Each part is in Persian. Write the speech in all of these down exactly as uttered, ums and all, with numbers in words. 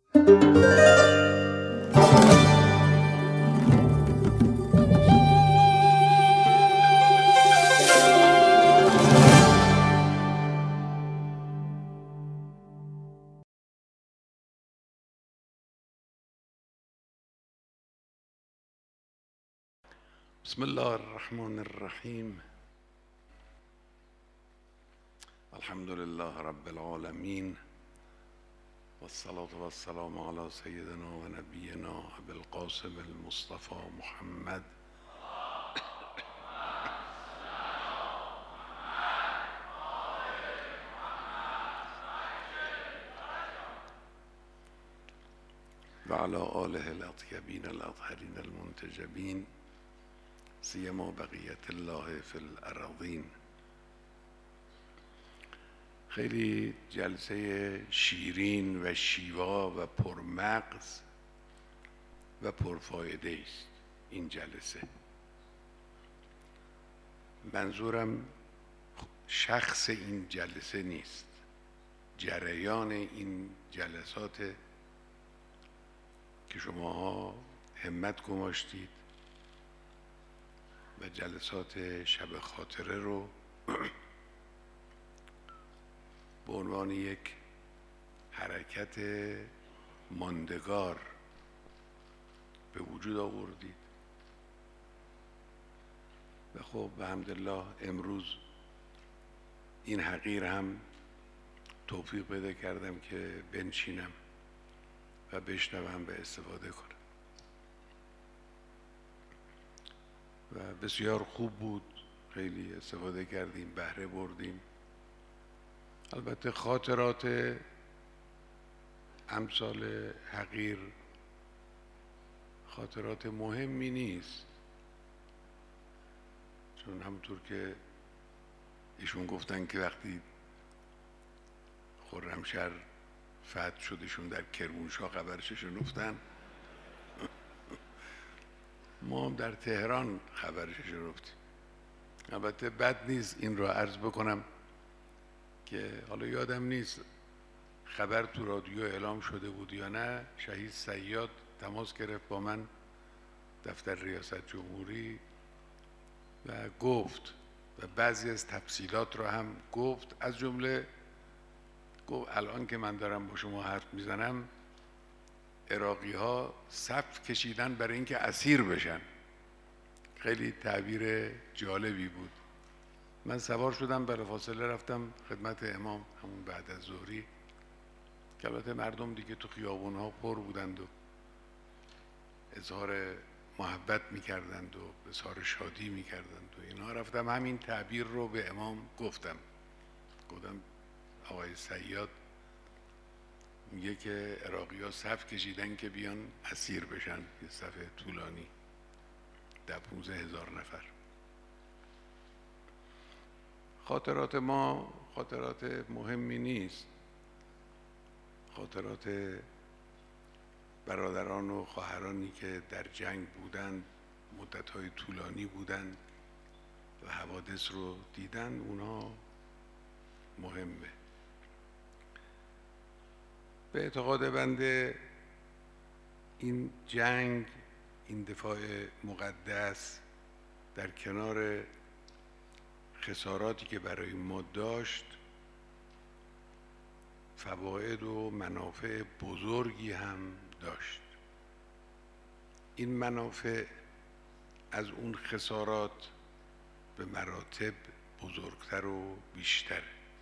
بسم الله الرحمن الرحیم. الحمد لله رب العالمین والصلاة والسلام على سیدنا و نبینا ابی القاسم المصطفى محمد و علی آله الاطیبین الاطهرین المنتجبین سیما بقیت الله فی الارضین. خیلی جلسه شیرین و شیوا و پرمغز و پرفایده است این جلسه. منظورم شخص این جلسه نیست، جریان این جلسات که شماها همت گماشتید و جلسات شب خاطره رو به عنوان یک حرکت ماندگار به وجود آوردید و خب به حمدالله امروز این حقیر هم توفیق پیدا کردم که بنشینم و بشنوم و استفاده کنم و بسیار خوب بود. خیلی استفاده کردیم، بهره بردیم. البته خاطرات امثال حقیر خاطرات مهمی نیست، چون همونطور که ایشون گفتن که وقتی خرمشهر فتح شدشون در کرمانشاه خبرش شنفتن، ما هم در تهران خبرش شنفتیم. البته بد نیست این را عرض بکنم که حالا یادم نیست خبر تو رادیو اعلام شده بود یا نه، شهید صیاد تماس گرفت با من دفتر ریاست جمهوری و گفت و بعضی از تفصیلات را هم گفت. از جمله گفت الان که من دارم با شما حرف میزنم عراقی ها صف کشیدن برای اینکه اسیر بشن. خیلی تعبیر جالبی بود. من سوار شدم، بلافاصله رفتم خدمت امام همون بعد از ظهری که البته مردم دیگه تو خیابون ها پر بودند و اظهار محبت میکردند و اظهار شادی میکردند و اینا. رفتم همین تعبیر رو به امام گفتم گفتم آقای صیاد میگه که عراقی ها صف کشیدن که بیان اسیر بشن، یه صف طولانی در پونزده هزار نفر. خاطرات ما خاطرات مهمی نیست، خاطرات برادران و خواهرانی که در جنگ بودند، مدت‌های طولانی بودند و حوادث رو دیدن، اونا مهمه. به اعتقاد بنده این جنگ، این دفاع مقدس در کنار خساراتی که برای ما داشت فواید و منافع بزرگی هم داشت. این منافع از اون خسارات به مراتب بزرگتر و بیشتر.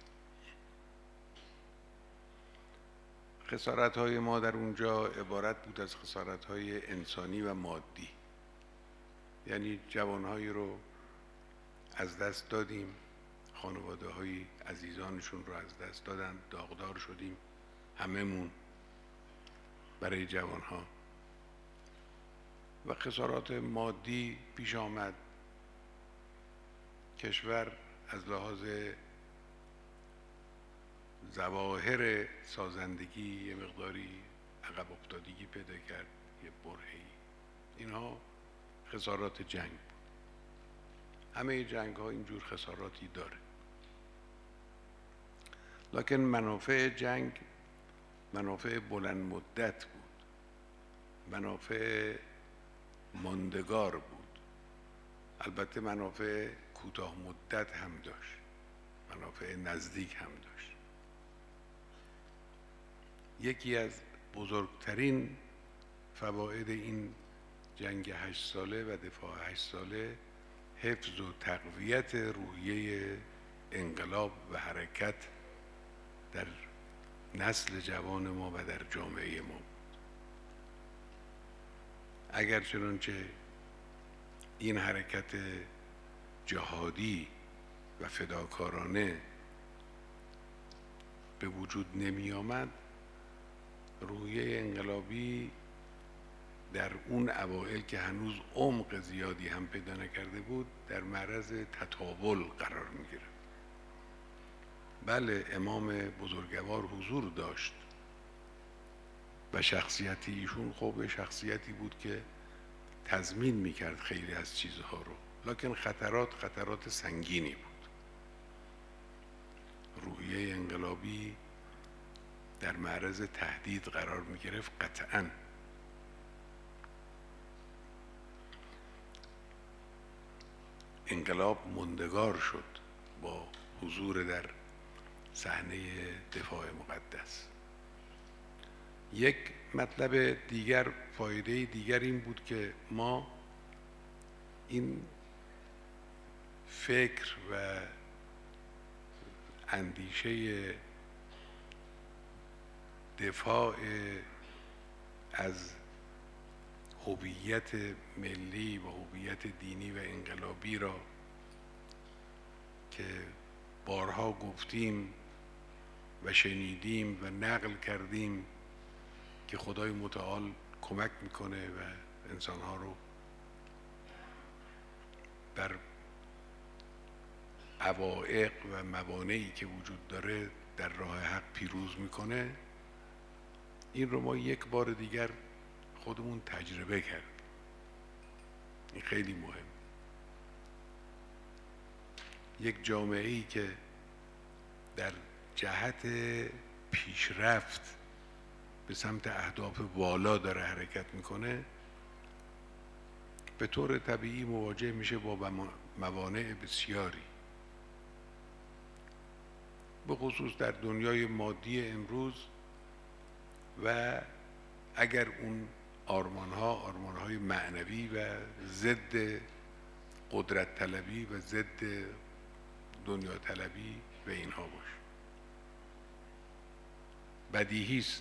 خسارت‌های ما در اونجا عبارت بود از خسارت‌های انسانی و مادی، یعنی جوانهایی رو از دست دادیم، خانواده های عزیزانشون رو از دست دادن، داغدار شدیم هممون برای جوانها و خسارات مادی پیش آمد. کشور از لحاظ ظواهر سازندگی یه مقداری عقب افتادگی پیدا کرد، یه برهه‌ای. اینها خسارات جنگ بود. همه جنگ ها اینجور خساراتی داره، لکن منافع جنگ منافع بلند مدت بود، منافع ماندگار بود، البته منافع کوتاه مدت هم داشت، منافع نزدیک هم داشت. یکی از بزرگترین فواید این جنگ هشت ساله و دفاع هشت ساله حفظ و تقویت روحیه انقلاب و حرکت در نسل جوان ما و در جامعه ما. اگر چنانچه این حرکت جهادی و فداکارانه به وجود نمی آمد، روحیه انقلابی در اون اوائل که هنوز عمق زیادی هم پیدا نکرده بود در معرض تطاول قرار می گرفت. بله، امام بزرگوار حضور داشت و شخصیتی ایشون خب شخصیتی بود که تضمین می کرد خیلی از چیزها رو، لکن خطرات خطرات سنگینی بود. روحیه انقلابی در معرض تهدید قرار می گرفت قطعاً. انقلاب ماندگار شد با حضور در صحنه دفاع مقدس. یک مطلب دیگر، فایده دیگر این بود که ما این فکر و اندیشه دفاع از هویت ملی و هویت دینی و انقلابی را که بارها گفتیم و شنیدیم و نقل کردیم که خدای متعال کمک میکنه و انسانها رو بر عوائق و موانعی که وجود داره در راه حق پیروز میکنه، این رو ما یک بار دیگر خودمون تجربه کرد. این خیلی مهم. یک جامعه‌ای که در جهت پیشرفت به سمت اهداف والا داره حرکت میکنه، به طور طبیعی مواجه میشه با موانع بسیاری، به خصوص در دنیای مادی امروز. و اگر اون آرمانها آرمانهای معنوی و ضد قدرت طلبی و ضد دنیا طلبی و اینها باشه، بدیهی است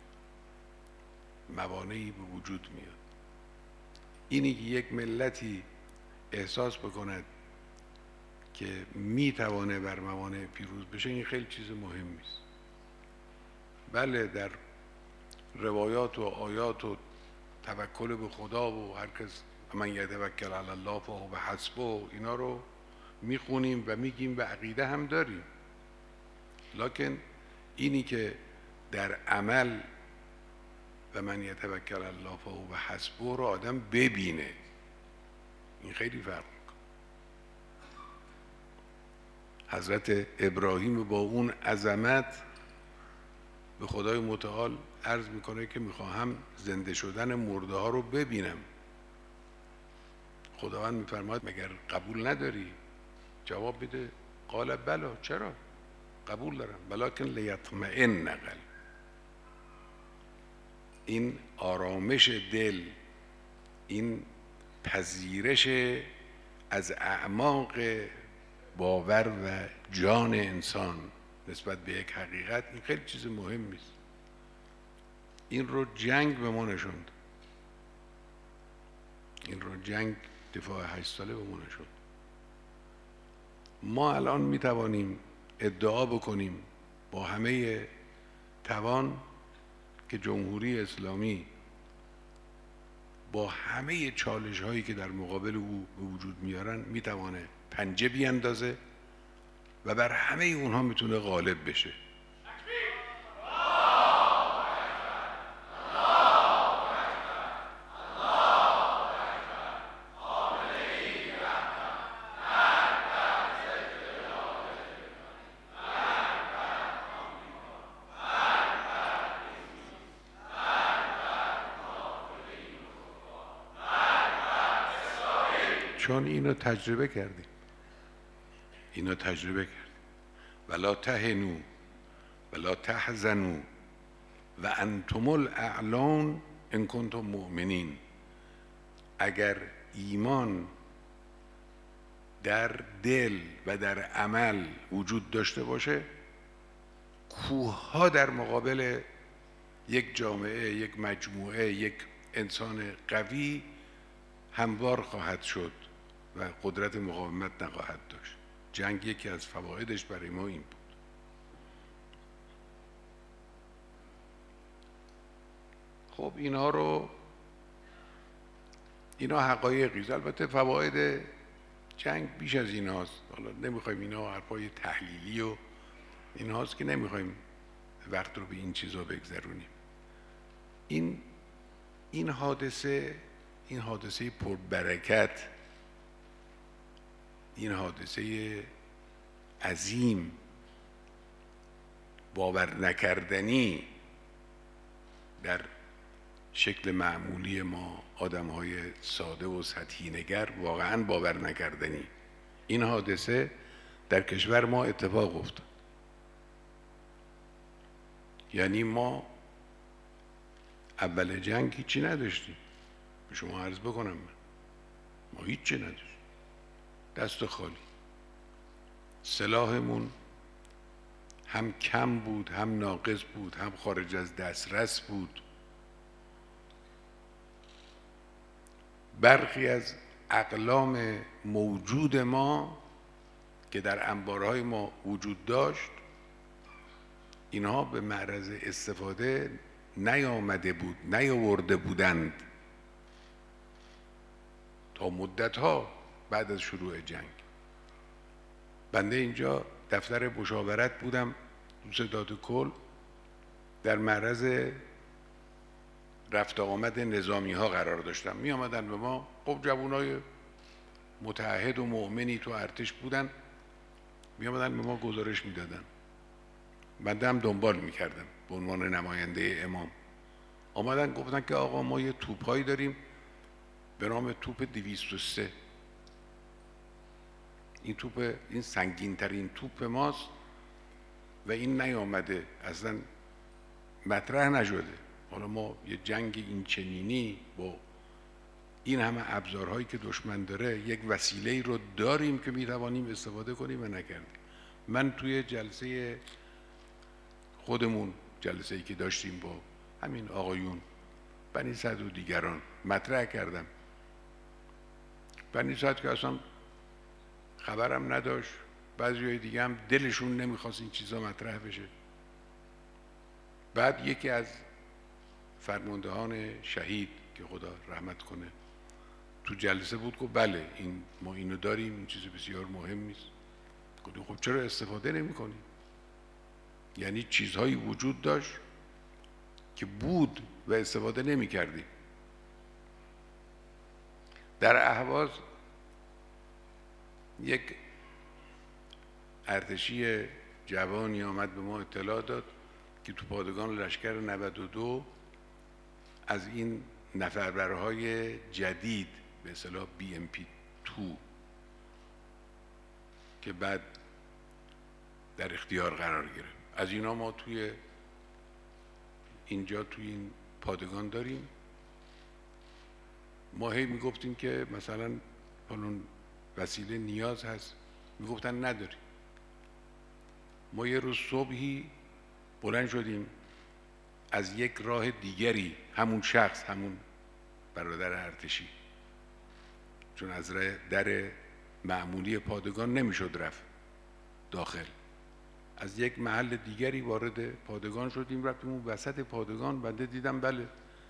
موانعی به وجود میاد. اینی که یک ملتی احساس بکند که میتوانه بر موانع پیروز بشه، این خیلی چیز مهمی است. بله، در روایات و آیات و توکل به خدا و هر کس من یتوکل علی الله فهو حسبه و اینا رو میخونیم و میگیم و عقیده هم داریم، لکن اینی که در عمل و من یتوکل علی الله فهو حسبه رو آدم ببینه، این خیلی فرق میکنه. حضرت ابراهیم با اون عظمت به خدای متعال عرض میکنه که میخواهم زنده شدن مرده ها رو ببینم. خداوند میفرماید مگر قبول نداری؟ جواب بده قال بلا، چرا؟ قبول دارم، ولکن لیطمئن قلبی. این آرامش دل، این پذیرش از اعماق باور و جان انسان نسبت به یک حقیقت، این خیلی چیز مهمی است. این رو جنگ به ما نشوند، این رو جنگ دفاع هشت ساله به ما نشوند. ما الان می توانیم ادعا بکنیم با همه توان که جمهوری اسلامی با همه چالش هایی که در مقابل او به وجود میارن میتوانه پنجه بیاندازه و بر همه اونها میتونه غالب بشه. چون اینو تجربه کردیم، اینو تجربه کردیم. ولا تهنوا ولا تحزنوا و انتم الاعلون ان کنتم مؤمنین. اگر ایمان در دل و در عمل وجود داشته باشه، کوه ها در مقابل یک جامعه، یک مجموعه، یک انسان قوی هموار خواهد شد و قدرت مقاومت نخواهد داشت. جنگ یکی از فوایدش برای ما این بود. خب اینها رو اینا حقایقی. البته فواید جنگ بیش از این هاست. حالا نمیخوایم اینا حرفای تحلیلی و این هاست که نمیخوایم وقت رو به این چیزا بگذرونیم. این این حادثه این حادثه پربرکت، این حادثه عظیم، باور نکردنی در شکل معمولی ما آدم‌های ساده و سطحی نگر، واقعاً باور نکردنی. این حادثه در کشور ما اتفاق افتاد. یعنی ما اول جنگ هیچی نداشتیم. به شما عرض بکنم من. ما هیچی نداشتیم. دست خالی. سلاحمون هم کم بود، هم ناقص بود، هم خارج از دسترس بود. برخی از اقلام موجود ما که در انبارهای ما وجود داشت، اینها به معرض استفاده نیامده بود، نیاورده بودند تا مدتها بعد از شروع جنگ. بنده اینجا دفتر مشاورت بودم تو ستاد کل، در معرض رفت آمد نظامی ها قرار داشتم. می آمدن به ما، خب جوانای متعهد و مؤمنی تو ارتش بودن، می آمدن به ما گزارش می دادن. بنده هم دنبال می کردم به عنوان نماینده امام. آمدن گفتن که آقا ما یه توپایی داریم به نام توپ دویست و سه. این توپ، این سنگین ترین توپ ماست و این نیامده، اصلا مطرح نشده. حالا ما یه جنگ این چنینی با این همه ابزارهایی که دشمن داره، یک وسیله‌ای رو داریم که میتوانیم استفاده کنیم و نکردیم. من توی جلسه خودمون، جلسه‌ای که داشتیم با همین آقایون بنی سعد و دیگران، مطرح کردم. بنی سعد که اصلا خبرم نداشت، بعضی‌های دیگه هم دلشون نمیخواست این چیزا مطرح بشه. بعد یکی از فرماندهان شهید که خدا رحمت کنه تو جلسه بود، گفت بله این ما اینو داریم، این چیز بسیار مهمی است. گفتم خب چرا استفاده نمی‌کنیم؟ یعنی چیزهایی وجود داشت که بود و استفاده نمی‌کردیم. در اهواز یک ارتشی جوانی آمد به ما اطلاع داد که تو پادگان لشکر نود و دو از این نفربرهای جدید به اصطلاح بی ام پی دو که بعد در اختیار قرار گرفت، از اینا ما توی اینجا توی این پادگان داریم. ما هی میگفتیم که مثلا فلان وسیله نیاز هست، میگفتن نداریم. ما یه روز صبحی بلند شدیم از یک راه دیگری، همون شخص، همون برادر ارتشی، چون از در معمولی پادگان نمیشد رفت داخل، از یک محل دیگری وارد پادگان شدیم، رفتیم اون وسط پادگان. بنده دیدم بله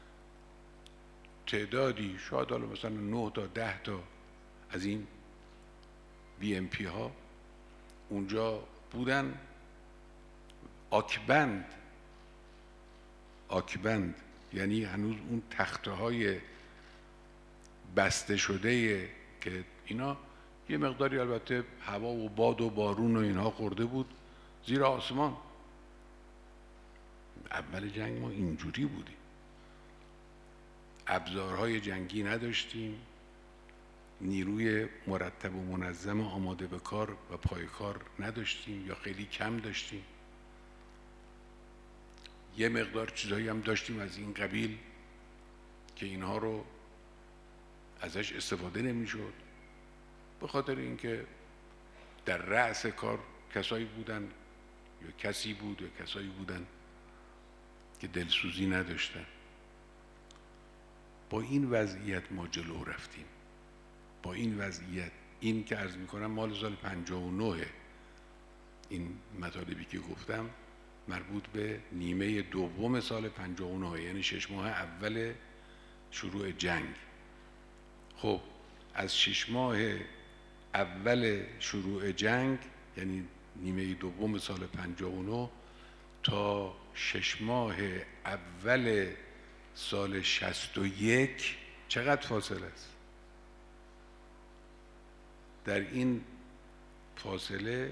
تعدادی، شاید حالا مثلا نه تا ده تا از این بی ام پی ها اونجا بودن، آکبند آکبند یعنی هنوز اون تخته های بسته شده که اینا یه مقداری البته هوا و باد و بارون و اینها خورده بود زیر آسمان. اول جنگ ما اینجوری بودیم، ابزارهای جنگی نداشتیم، نیروی مرتب و منظم آماده به کار و پای کار نداشتیم یا خیلی کم داشتیم. یه مقدار چیزایی هم داشتیم از این قبیل که اینها رو ازش استفاده نمیشد، به خاطر اینکه در رأس کار کسایی بودن یا کسی بود یا کسایی بودن که دلسوزی نداشتن. با این وضعیت ما جلو رفتیم. با این وضعیت، این که عرض میکنم مال سال پنجاه و نه، این مطالبی که گفتم مربوط به نیمه دوم سال پنجاه و نه، یعنی شش ماه اول شروع جنگ. خب از شش ماه اول شروع جنگ، یعنی نیمه دوم سال پنجاه و نه تا شش ماه اول سال شصت و یک، چقدر فاصله است؟ در این فاصله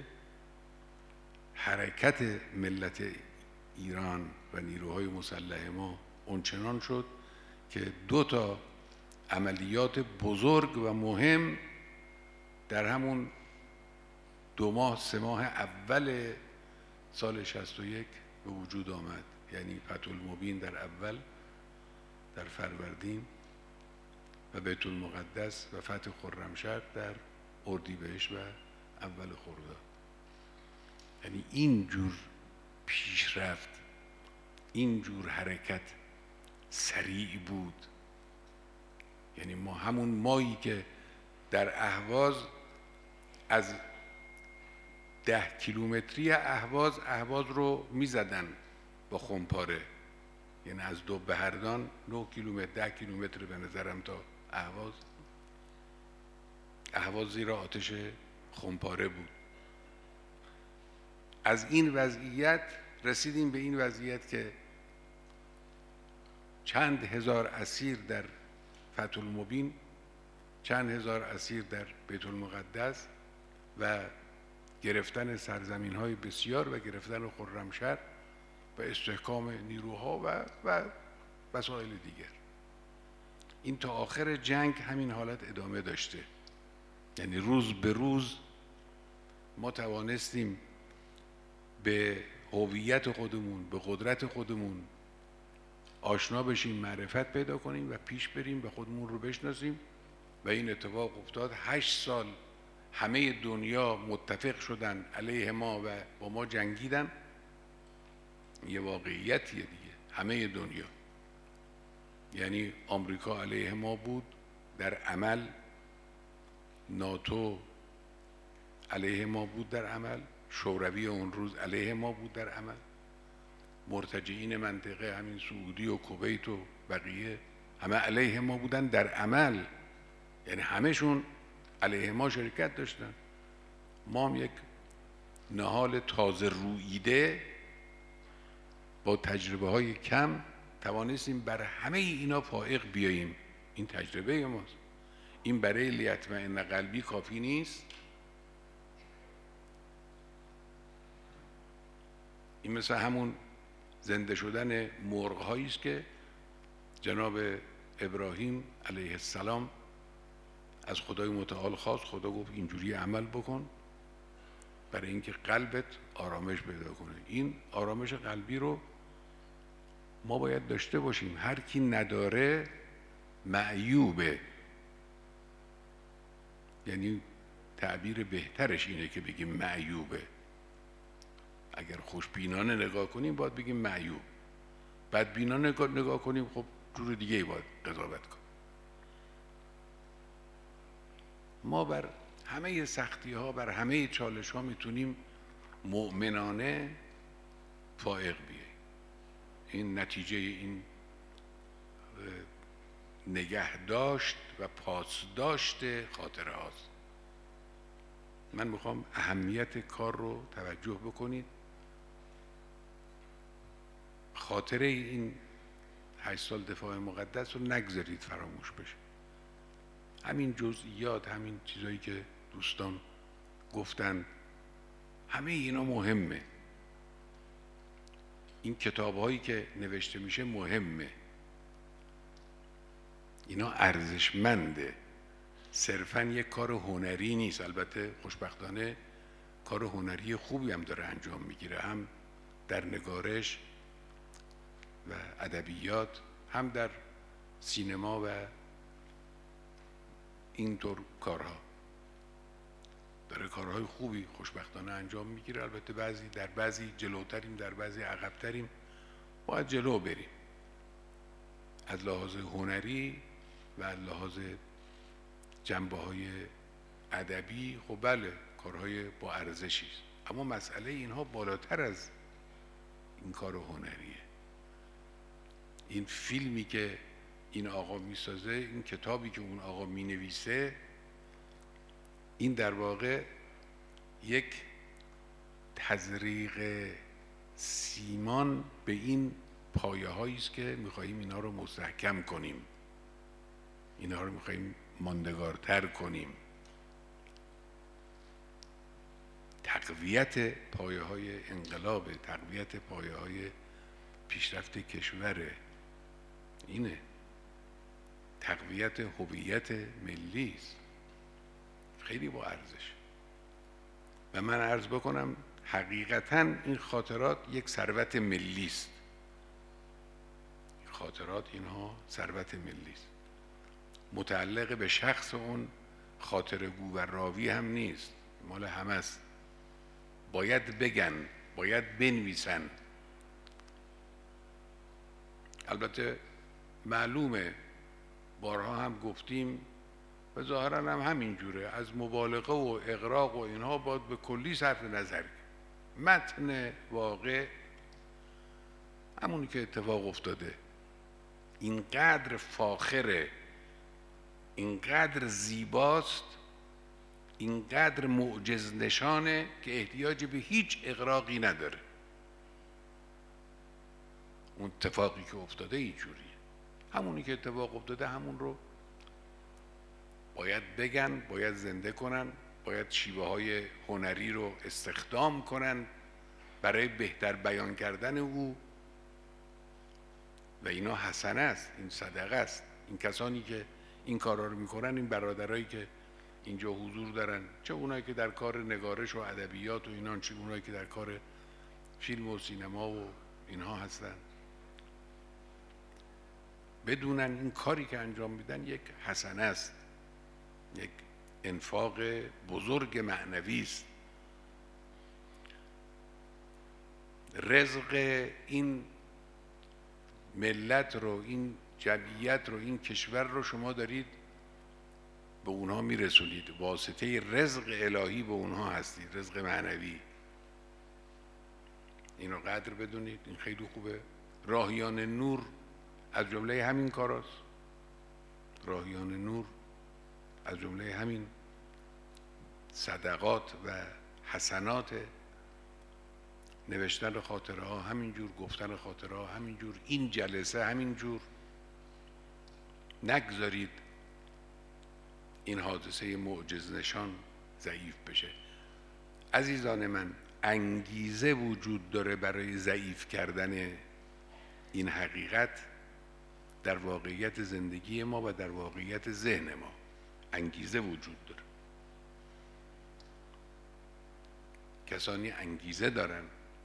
حرکت ملت ایران و نیروهای مسلح ما اونچنان شد که دو تا عملیات بزرگ و مهم در همون دو ماه سه ماه اول سال شصت و یک به وجود آمد. یعنی فتح المبین در اول در فروردین و بیت المقدس و فتح خرمشهر در اردیبهشت و اول خرداد. یعنی این جور پیشرفت، این جور حرکت سریع بود. یعنی ما همون مایی که در اهواز از ده کیلومتری اهواز اهواز رو میزدن با خمپاره، یعنی از دو بهردان نه کیلومتر ده کیلومتر به نظرم تا اهواز. اهواز زیرا آتش خمپاره بود. از این وضعیت رسیدیم به این وضعیت که چند هزار اسیر در فتح المبین، چند هزار اسیر در بیت المقدس و گرفتن سرزمین های بسیار و گرفتن خرمشهر و استحکام نیروها و و وسایل دیگر. این تا آخر جنگ همین حالت ادامه داشته. یعنی روز به روز ما توانستیم به هویت خودمون، به قدرت خودمون آشنا بشیم، معرفت پیدا کنیم و پیش بریم و خودمون رو بشناسیم. و این اتفاق افتاد. هشت سال همه دنیا متفق شدن علیه ما و با ما جنگیدن. یه واقعیتیه دیگه. همه دنیا، یعنی آمریکا علیه ما بود در عمل، ناتو علیه ما بود در عمل، شوروی اون روز علیه ما بود در عمل، مرتجعین منطقه همین سعودی و کویت و بقیه همه علیه ما بودن در عمل. یعنی همهشون علیه ما شرکت داشتن. ما هم یک نهال تازه روییده با تجربه های کم توانستیم بر همه اینا فائق بیاییم. این تجربه ماست. این برای لیطمئن قلبی کافی نیست. این مثل همون زنده شدن مرغ هایی است که جناب ابراهیم علیه السلام از خدای متعال خواست. خدا گفت اینجوری عمل بکن برای اینکه قلبت آرامش پیدا کنه. این آرامش قلبی رو ما باید داشته باشیم. هر کی نداره معیوبه. یعنی تعبیر بهترش اینه که بگیم معیوبه. اگر خوشبینانه نگاه کنیم باید بگیم معیوب. بدبینانه نگاه کنیم خب جور دیگه ای باید قضاوت کنیم. ما بر همه سختی ها، بر همه چالش ها میتونیم مؤمنانه فائق بیاییم. این نتیجه این نگهداشت و پاسداشت خاطره هاست. من میخوام اهمیت کار رو توجه بکنید. خاطره این هشت سال دفاع مقدس رو نگذارید فراموش بشه. همین جزئیات، همین چیزایی که دوستان گفتن، همه اینا مهمه. این کتاب‌هایی که نوشته میشه مهمه. اینا ارزشمنده. صرفاً یک کار هنری نیست. البته خوشبختانه کار هنری خوبی هم داره انجام میگیره، هم در نگارش و ادبیات، هم در سینما و اینطور کارها داره کارهای خوبی خوشبختانه انجام میگیره. البته بعضی در بعضی جلوتریم، در بعضی عقبتریم، باید جلو بریم. از لحاظ هنری و از لحاظ جنبه های ادبی خب بله کارهای با ارزشی است، اما مسئله اینها بالاتر از این کار هنریه. این فیلمی که این آقا میسازه، این کتابی که اون آقا مینویسه، این در واقع یک تزریق سیمان به این پایه هایی است که میخواییم اینا رو مستحکم کنیم، اینا رو میخواییم ماندگارتر کنیم. تقویت پایه های انقلاب، تقویت پایه های پیشرفت کشور، اینه تقویت هویت ملی است، خیلی با ارزش. و من عرض بکنم حقیقتاً این خاطرات یک ثروت ملی است. خاطرات اینها ثروت ملی است، متعلق به شخص اون خاطرگو و راوی هم نیست، مال همه است. باید بگن، باید بنویسن. البته معلومه، بارها هم گفتیم و ظاهرا هم همین جوره، از مبالغه و اغراق و اینها باید به کلی صرف نظر کرد. متن واقع همونی که اتفاق افتاده اینقدر فاخره، اینقدر زیباست، اینقدر معجز نشانه که احتیاج به هیچ اغراقی نداره. اون اتفاقی که افتاده اینجوریه، همونی که اتفاق افتاده همون رو باید بگن، باید زنده کنن، باید شیوه های هنری رو استخدام کنن برای بهتر بیان کردن او. و اینا حسنه است، این صدقه است. این کسانی که این کارا رو میکنن، این برادرایی که اینجا حضور دارن، چه اونایی که در کار نگارش و ادبیات و اینا، چه اونایی که در کار فیلم و سینما و اینها هستن، بدونن این کاری که انجام میدن یک حسنه است، یک انفاق بزرگ معنوی است. رزق این ملت رو، این جمعیت رو، این کشور رو شما دارید به اونها میرسونید، واسطه رزق الهی به اونها هستید، رزق معنوی. اینو قدر بدونید، این خیلی خوبه. راهیان نور از جمله همین کاراست. راهیان نور از جمله همین صدقات و حسنات، نوشتن خاطره ها همینجور، گفتن خاطره ها همینجور، این جلسه همینجور. نگذارید این حادثه معجز نشان ضعیف بشه. عزیزان من، انگیزه وجود داره برای ضعیف کردن این حقیقت در واقعیت زندگی ما و در واقعیت ذهن ما. انگیزه وجود داره. کسانی انگیزه دارن،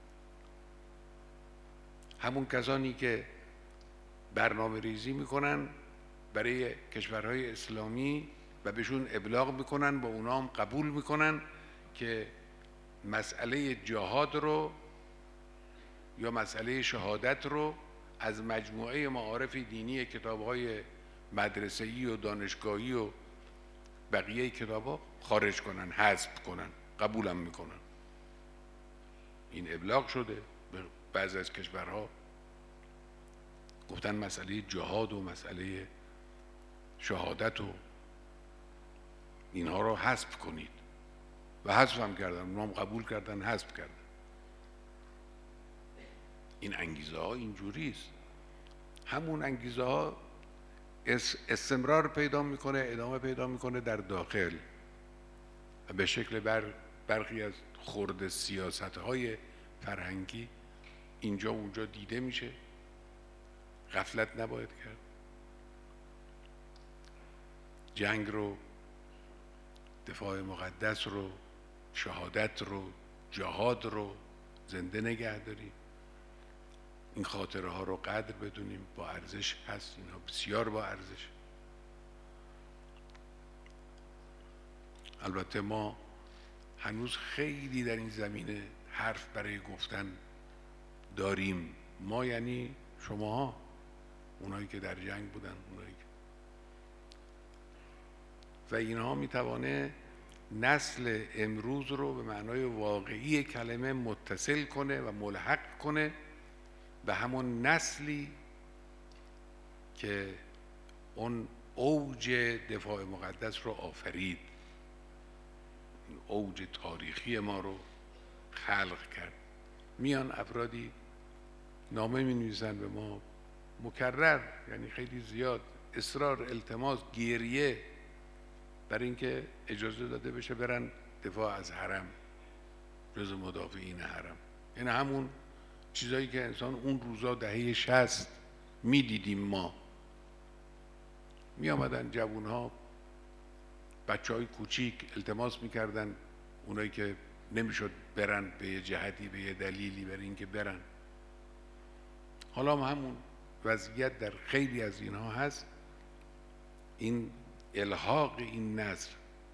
همون کسانی که برنامه ریزی میکنن برای کشورهای اسلامی و بهشون ابلاغ میکنن، با اونا هم قبول میکنن که مسئله جهاد رو یا مسئله شهادت رو از مجموعه معارف دینی کتابهای مدرسه‌ای و دانشگاهی و بقیه کتابها خارج کنن، حذف کنن، قبولم میکنن. این ابلاغ شده به بعضی از کشورها، گفتن مسئله جهاد و مسئله شهادت و اینها رو حذف کنید و حذف هم کردن، اونها هم قبول کردن، حذف کردن. این انگیزه ها اینجوری است. همون انگیزه ها استمرار پیدا میکنه، ادامه پیدا میکنه در داخل و به شکل بر برخی از خرد سیاست های فرهنگی اینجا اونجا دیده میشه. غفلت نباید کرد. جنگ رو دفاع مقدس رو، شهادت رو، جهاد رو زنده نگه داریم. این خاطره ها رو قدر بدونیم، با ارزش هست، اینها بسیار با ارزش. البته ما هنوز خیلی در این زمینه حرف برای گفتن داریم. ما یعنی شماها، اونایی که در جنگ بودن، اونایی که و اینها میتوانه نسل امروز رو به معنای واقعی کلمه متصل کنه و ملحق کنه به همون نسلی که اون اوج دفاع مقدس رو آفرید، اوج تاریخی ما رو خلق کرد. میان افرادی نامه می نویسن به ما مکرر، یعنی خیلی زیاد، اصرار، التماس، گریه برای اینکه اجازه داده بشه برن دفاع از حرم، جز مدافعین حرم. این همون چیزایی که انسان اون روزا دهه شصت می دیدیم. ما می آمدن جوون ها، بچه های کوچیک التماس می کردن، اونایی که نمیشد برن به یه جهتی، به یه دلیلی، برای اینکه برن. حالا هم همون وضعیت در خیلی از اینها هست. این الحاق این نظر،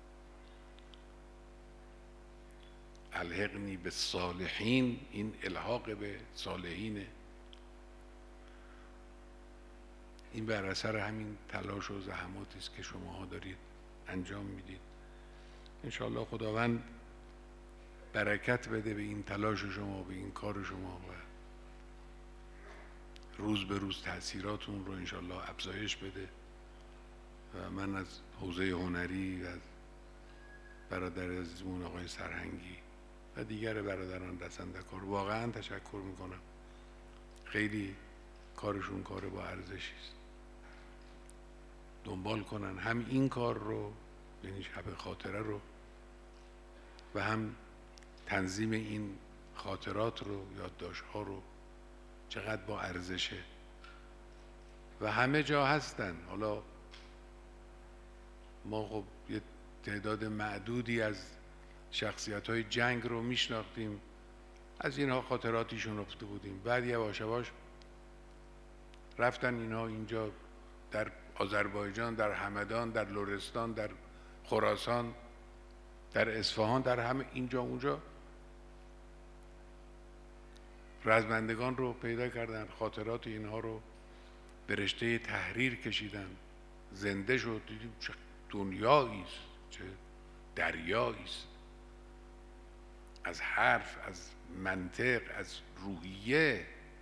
الحقنی به صالحین، این الحاق به صالحینه. این بر اثر همین تلاش و زحماتی است که شماها دارید انجام میدید. انشاءالله خداوند برکت بده به این تلاش شما، به این کار شما و روز به روز تأثیراتون رو انشاءالله افزایش بده. و من از حوزه هنری و از برادر عزیزمون آقای سرهنگی و دیگر برادران دست‌اندرکار واقعا تشکر میکنم. خیلی کارشون کار با ارزشی است. دنبال کنن هم این کار رو، یعنی شب خاطره رو، و هم تنظیم این خاطرات رو، یادداشت‌ها رو، چقدر با ارزشه و همه جا هستن. حالا ما خب یه تعداد معدودی از شخصیت‌های جنگ رو میشناختیم، از اینها خاطراتیشون رفته بودیم، بعد یواش یواش رفتن اینها اینجا در آذربایجان، در همدان، در لرستان، در خراسان، در اصفهان، در همه اینجا اونجا رزمندگان رو پیدا کردن، خاطرات اینها رو به رشته تحریر کشیدن، زنده شد. دیدیم چه دنیایی است، چه دریایی است از حرف، از منطق، از روحیه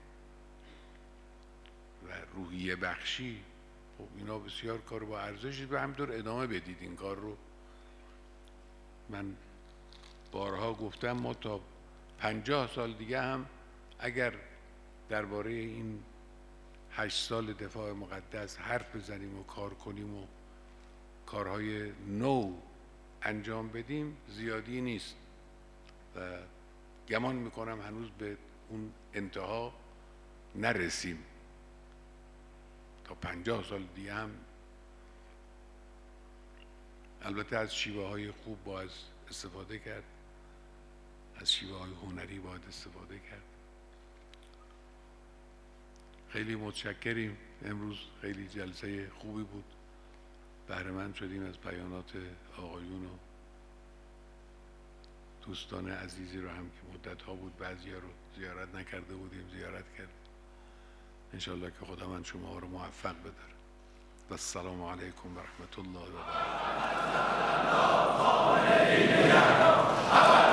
و روحیه بخشی. خب اینا بسیار کار با ارزشی و همینطور ادامه بدید این کار رو. من بارها گفتم ما تا پنجاه سال دیگه هم اگر درباره این هشت سال دفاع مقدس حرف بزنیم و کار کنیم و کارهای نو انجام بدیم زیادی نیست و گمان میکنم هنوز به اون انتها نرسیم. تا پنجاه سال دیگه هم البته از شیوه های خوب باید استفاده کرد، از شیوه های هنری باید استفاده کرد. خیلی متشکریم. امروز خیلی جلسه خوبی بود، بهره مند شدیم از بیانات آقایون و دوستان عزیزی رو هم که مدت ها بود بعضیا رو زیارت نکرده بودیم زیارت کرد. انشاءالله که خداوند شما رو موفق بداره. و السلام علیکم و رحمت الله و برکاته.